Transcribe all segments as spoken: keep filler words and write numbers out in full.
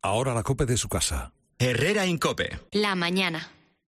Ahora la COPE de su casa. Herrera Incope. La mañana.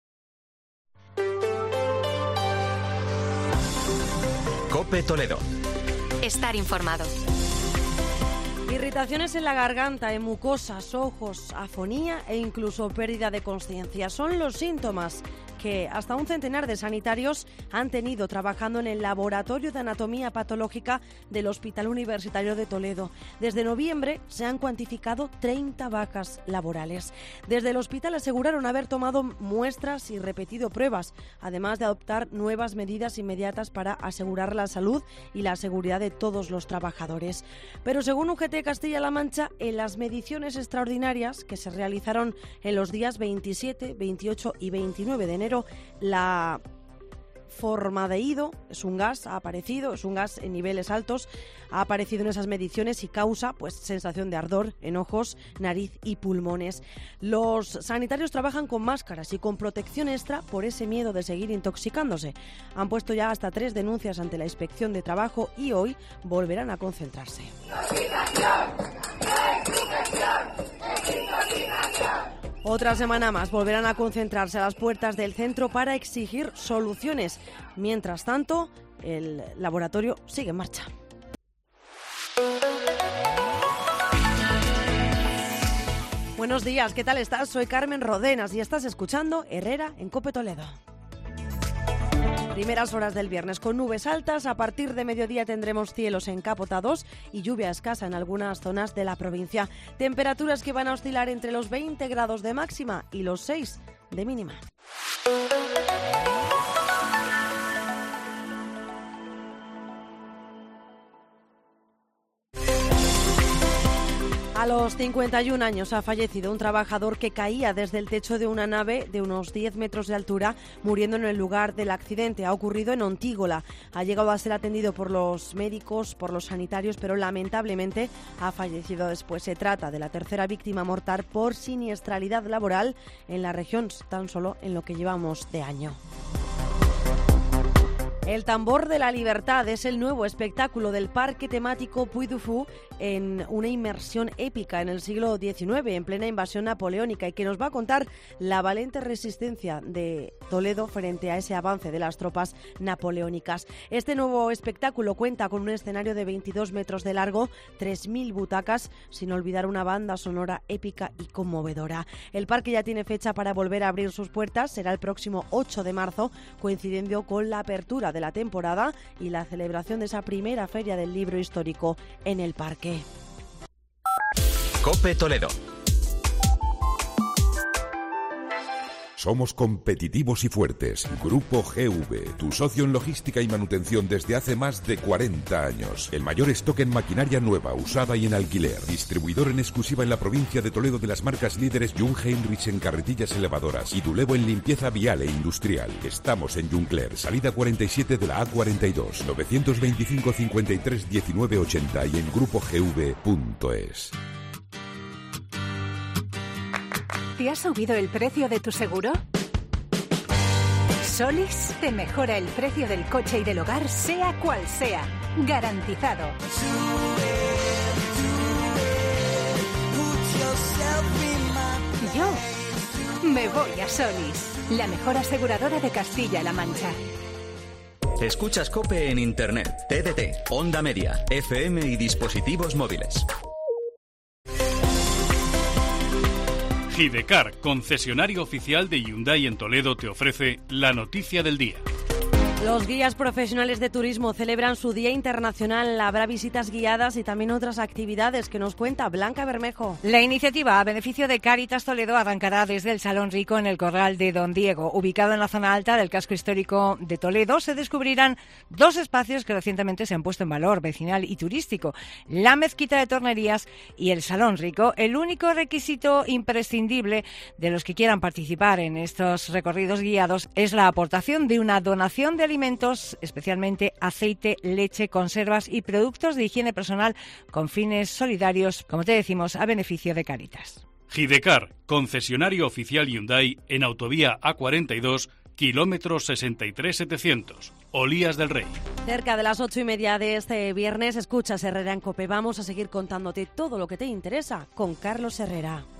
COPE Toledo. Estar informado. Irritaciones en la garganta, en mucosas, ojos, afonía e incluso pérdida de conciencia son los síntomas que hasta un centenar de sanitarios han tenido trabajando en el Laboratorio de Anatomía Patológica del Hospital Universitario de Toledo. Desde noviembre se han cuantificado treinta bajas laborales. Desde el hospital aseguraron haber tomado muestras y repetido pruebas, además de adoptar nuevas medidas inmediatas para asegurar la salud y la seguridad de todos los trabajadores. Pero según U G T Castilla-La Mancha, en las mediciones extraordinarias que se realizaron en los días veintisiete, veintiocho y veintinueve de enero, la formaldehído es un gas, ha aparecido, es un gas en niveles altos, ha aparecido en esas mediciones y causa pues sensación de ardor en ojos, nariz y pulmones. Los sanitarios trabajan con máscaras y con protección extra por ese miedo de seguir intoxicándose. Han puesto ya hasta tres denuncias ante la Inspección de Trabajo y hoy volverán a concentrarse. Otra semana más volverán a concentrarse a las puertas del centro para exigir soluciones. Mientras tanto, el laboratorio sigue en marcha. Buenos días, ¿qué tal estás? Soy Carmen Rodenas y estás escuchando Herrera en COPE Toledo. Primeras horas del viernes con nubes altas. A partir de mediodía tendremos cielos encapotados y lluvia escasa en algunas zonas de la provincia. Temperaturas que van a oscilar entre los veinte grados de máxima y los seis de mínima. A los cincuenta y un años ha fallecido un trabajador que caía desde el techo de una nave de unos diez metros de altura, muriendo en el lugar del accidente. Ha ocurrido en Ontígola. Ha llegado a ser atendido por los médicos, por los sanitarios, pero lamentablemente ha fallecido después. Se trata de la tercera víctima mortal por siniestralidad laboral en la región, tan solo en lo que llevamos de año. El Tambor de la Libertad es el nuevo espectáculo del parque temático Puy du Fou en una inmersión épica en el siglo diecinueve, en plena invasión napoleónica, y que nos va a contar la valiente resistencia de Toledo frente a ese avance de las tropas napoleónicas. Este nuevo espectáculo cuenta con un escenario de veintidós metros de largo, tres mil butacas, sin olvidar una banda sonora épica y conmovedora. El parque ya tiene fecha para volver a abrir sus puertas, será el próximo ocho de marzo, coincidiendo con la apertura de la temporada y la celebración de esa primera feria del libro histórico en el parque. COPE Toledo. Somos competitivos y fuertes. Grupo G V, tu socio en logística y manutención desde hace más de cuarenta años. El mayor stock en maquinaria nueva, usada y en alquiler. Distribuidor en exclusiva en la provincia de Toledo de las marcas líderes Jung Heinrich en carretillas elevadoras y Dulevo en limpieza vial e industrial. Estamos en Juncler, salida cuarenta y siete de la A cuarenta y dos, novecientos veinticinco cincuenta y tres diecinueve ochenta y en grupo g v punto es. ¿Te ha subido el precio de tu seguro? Solis te mejora el precio del coche y del hogar, sea cual sea. Garantizado. Yo me voy a Solis, la mejor aseguradora de Castilla-La Mancha. Escuchas COPE en Internet, T D T, Onda Media, F M y dispositivos móviles. Hidecar, concesionario oficial de Hyundai en Toledo, te ofrece la noticia del día. Los guías profesionales de turismo celebran su Día Internacional. Habrá visitas guiadas y también otras actividades que nos cuenta Blanca Bermejo. La iniciativa a beneficio de Cáritas Toledo arrancará desde el Salón Rico en el Corral de Don Diego. Ubicado en la zona alta del casco histórico de Toledo, se descubrirán dos espacios que recientemente se han puesto en valor, vecinal y turístico: la Mezquita de Tornerías y el Salón Rico. El único requisito imprescindible de los que quieran participar en estos recorridos guiados es la aportación de una donación de alimentos, especialmente aceite, leche, conservas y productos de higiene personal con fines solidarios, como te decimos, a beneficio de Cáritas. Hidecar, concesionario oficial Hyundai en autovía A cuarenta y dos, kilómetro sesenta y tres setecientos, Olías del Rey. Cerca de las ocho y media de este viernes, escuchas Herrera en COPE. Vamos a seguir contándote todo lo que te interesa con Carlos Herrera.